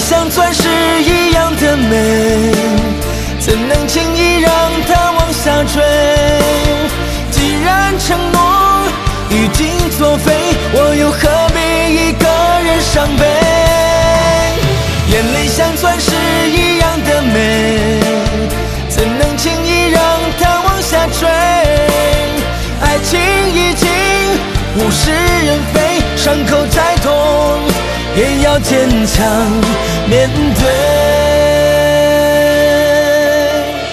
像钻石一样的美，怎能轻易让它往下坠？既然承诺已经作废，我又何必一个人伤悲？眼泪像钻石一样的美，怎能轻易让它往下坠？爱情已经物是人非，伤口再痛也要坚强面对。